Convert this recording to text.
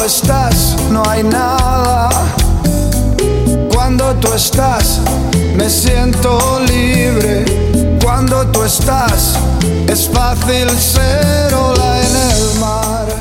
estás, no hay nada. Cuando tú estás, me siento libre. Cuando tú estás, es fácil ser ola en el mar.